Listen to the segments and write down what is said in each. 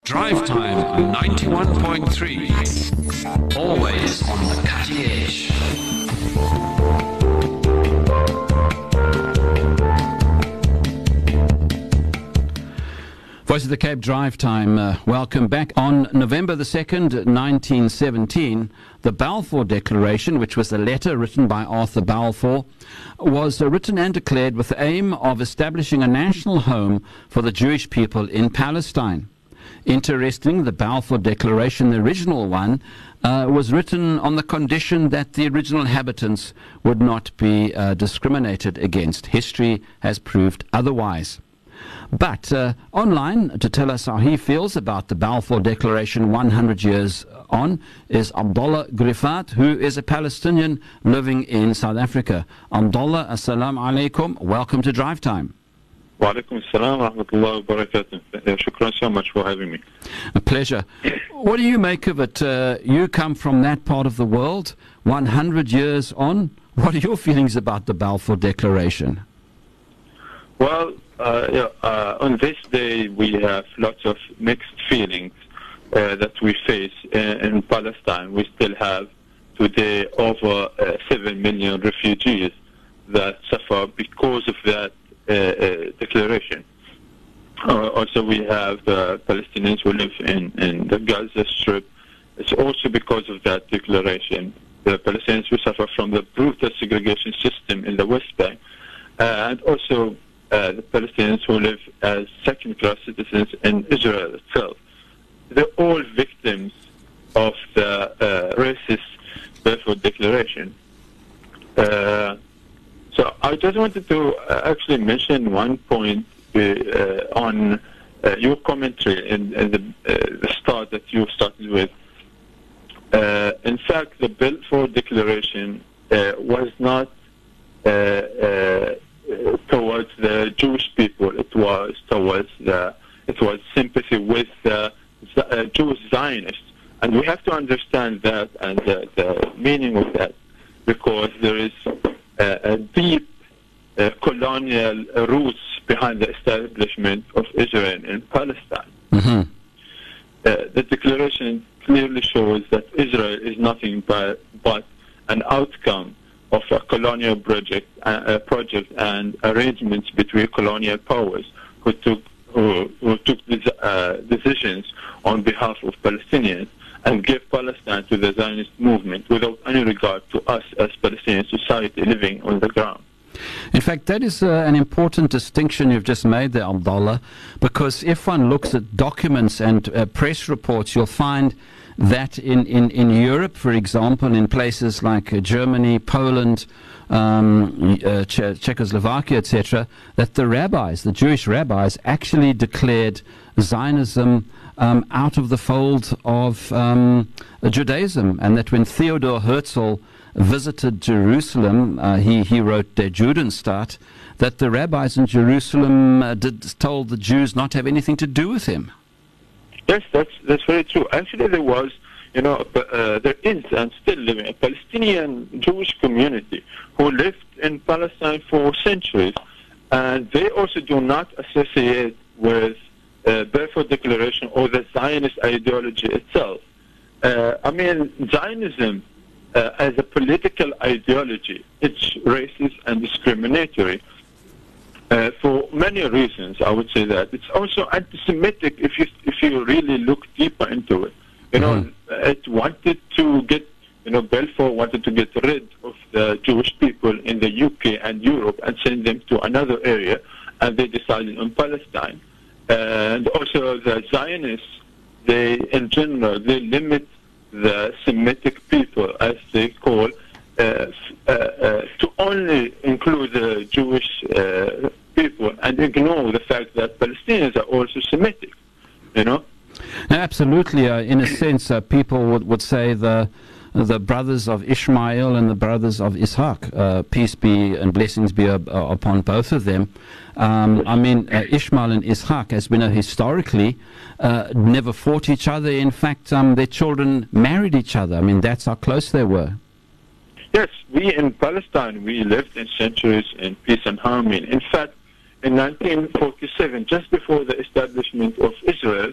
Drive Time 91.3. Always on the cutting edge. Voice of the Cape Drive Time. Welcome back. On November the 2nd, 1917, the Balfour Declaration, which was a letter written by Arthur Balfour, was written and declared with the aim of establishing a national home for the Jewish people in Palestine. Interesting, the Balfour Declaration, the original one, was written on the condition that the original inhabitants would not be discriminated against. History has proved otherwise. But online, to tell us how he feels about the Balfour Declaration 100 years on, is Abdullah Griffat, who is a Palestinian living in South Africa. Abdullah, assalamu alaikum. Welcome to Drive Time. Wa alaikum assalam wa rahmatullahi wa barakatuh. Shukran so much for having me. A pleasure. What do you make of it? You come from that part of the world, 100 years on. What are your feelings about the Balfour Declaration? Well, on this day we have lots of mixed feelings that we face in Palestine. We still have today over 7 million refugees that suffer because of that declaration. Also, we have Palestinians who live in the Gaza Strip. It's also because of that declaration. The Palestinians who suffer from the brutal segregation system in the West Bank, and also the Palestinians who live as second-class citizens in Israel itself. They're all victims of the racist Balfour Declaration. So I just wanted to actually mention one point on your commentary in the start that you started with. In fact, the Balfour Declaration was not towards the Jewish people. It was sympathy with the Jewish Zionists, and we have to understand that and the meaning of that, because there is a deep colonial roots behind the establishment of Israel in Palestine. Mm-hmm. The declaration clearly shows that Israel is nothing but an outcome of a colonial project and arrangements between colonial powers who took decisions on behalf of Palestinians and gave Palestine to the Zionist movement without any regard to us as Palestinian society living on the ground. In fact, that is an important distinction you've just made there, Abdullah, because if one looks at documents and press reports, you'll find that in Europe, for example, in places like Germany, Poland, Czechoslovakia, etc., that the Jewish rabbis, actually declared Zionism out of the fold of Judaism, and that when Theodor Herzl visited Jerusalem, he wrote Der Judenstaat, that the rabbis in Jerusalem told the Jews not to have anything to do with him. Yes, that's very true. Actually, there was, there is and still living a Palestinian Jewish community who lived in Palestine for centuries, and they also do not associate with Balfour Declaration or the Zionist ideology itself. Zionism as a political ideology, it's racist and discriminatory for many reasons. I would say that it's also anti-Semitic if you really look deeper into it. It wanted to get, Balfour wanted to get rid of the Jewish people in the UK and Europe and send them to another area, and they decided on Palestine. And also the Zionists, in general, they limit the Semitic people, as they call, to only include the Jewish people and ignore the fact that Palestinians are also Semitic, Absolutely. In a sense, people would say the brothers of Ishmael and the brothers of Ishaq, peace be and blessings be upon both of them. Ishmael and Ishaq, as we know historically, never fought each other. In fact, their children married each other. That's how close they were. Yes, we in Palestine, we lived in centuries in peace and harmony. In fact, in 1947, just before the establishment of Israel,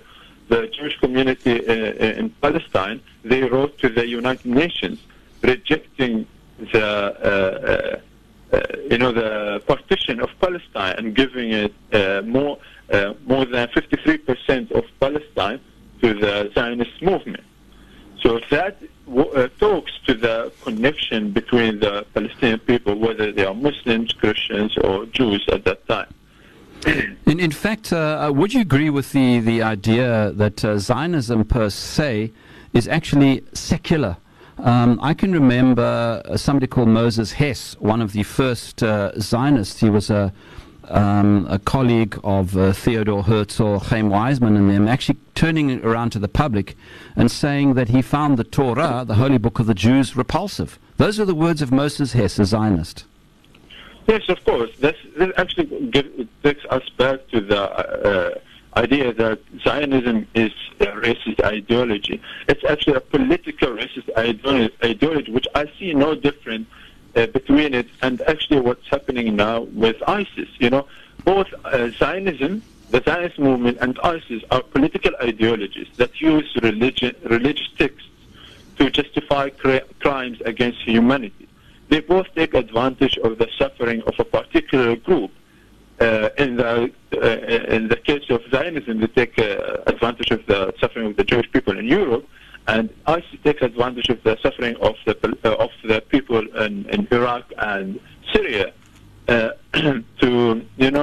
the Jewish community in Palestine, they wrote to the United Nations rejecting the the partition of Palestine and giving it more than 53% of Palestine to the Zionist movement. So that talks to the connection between the Palestinian people, whether they are Muslims, Christians, or Jews at that time. In fact, would you agree with the idea that Zionism per se is actually secular? I can remember somebody called Moses Hess, one of the first Zionists. He was a colleague of Theodor Herzl, Chaim Weizmann, and them, actually turning around to the public and saying that he found the Torah, the holy book of the Jews, repulsive. Those are the words of Moses Hess, a Zionist. Yes, of course. This actually takes us back to the idea that Zionism is a racist ideology. It's actually a political racist ideology, which I see no difference between it and actually what's happening now with ISIS. Both Zionism, the Zionist movement, and ISIS are political ideologies that use religious texts to justify crimes against humanity. They both take advantage of the suffering of a particular group. In the case of Zionism, they take advantage of the suffering of the Jewish people in Europe, and ISIS takes advantage of the suffering of the people in Iraq and Syria to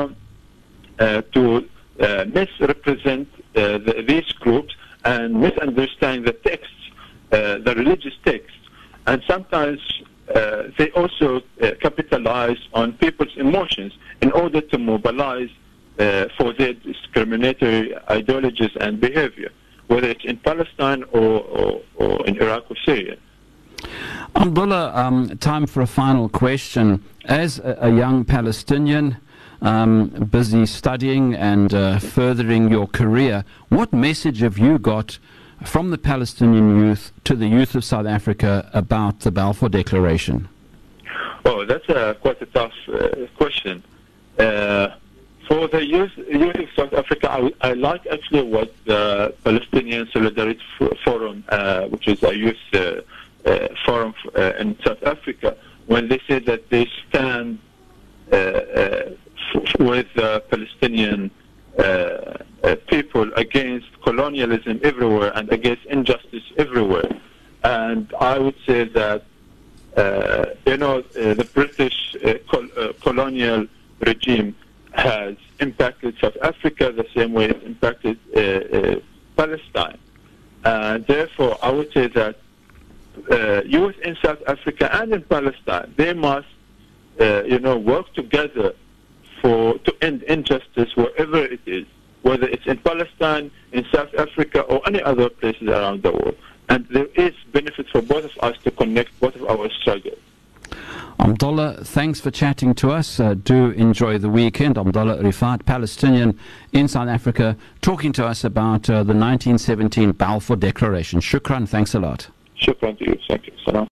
misrepresent these groups and misunderstand the texts, the religious texts, and sometimes they also capitalize on people's emotions in order to mobilize for their discriminatory ideologies and behavior, whether it's in Palestine or in Iraq or Syria. Abdullah, time for a final question. As a young Palestinian, busy studying and furthering your career, what message have you got from the Palestinian youth to the youth of South Africa about the Balfour Declaration? Oh, that's quite a tough question. For the youth of South Africa, I like actually what the Palestinian Solidarity Forum, which is a youth forum in South Africa, when they say that they stand with the Palestinian people against colonialism everywhere and against injustice everywhere. And I would say that, the British colonial regime has impacted South Africa the same way it impacted Palestine. Therefore, I would say that youth in South Africa and in Palestine, they must, work together to end injustice wherever it is, whether it's in Palestine, in South Africa, or any other places around the world. And there is benefit for both of us to connect both of our struggles. Abdullah, thanks for chatting to us. Do enjoy the weekend. Abdullah Rifat, Palestinian in South Africa, talking to us about the 1917 Balfour Declaration. Shukran, thanks a lot. Shukran to you. Thank you. Salam.